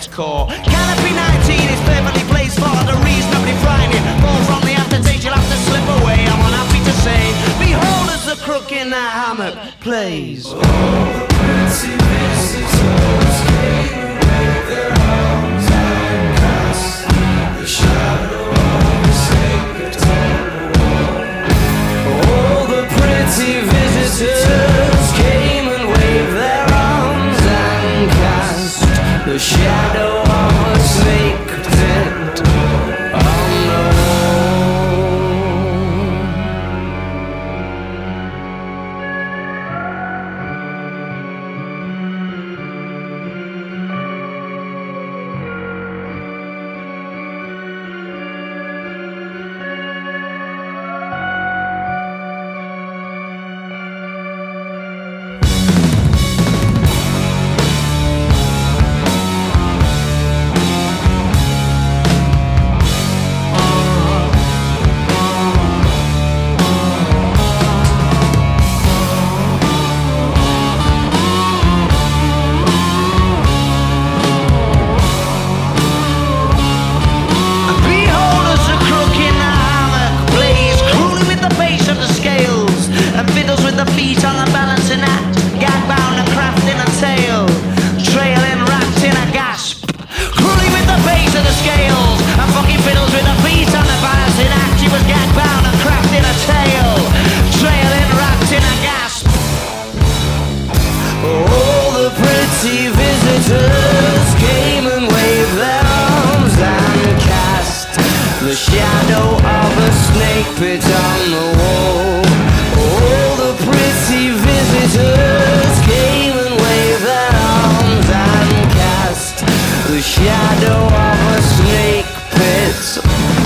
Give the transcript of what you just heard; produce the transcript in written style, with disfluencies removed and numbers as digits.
deathcore. Canopy 19 is perfectly placed for the reasonably frightening. Fall from the aftertaste, you'll have to slip away. I'm unhappy to say, behold as the crook in that hammock plays. All the pretty visitors came with their arms outcast, the shadow of a sacred temple. All the pretty visitors came and waved their arms and cast the shadow of a sacred tent on the wall. Feet on the balancing act, gag bound and craft in a tail, trailing wrapped in a gasp. Cruelly with the base of the scales, and fucking fiddles with the feet on the balancing act. He was gag bound and craft in a tail, trailing wrapped in a gasp. All the pretty visitors came and waved their arms and cast the shadow of a snake pit on the wall. All the pretty visitors came and waved their arms and cast the shadow of a snake pit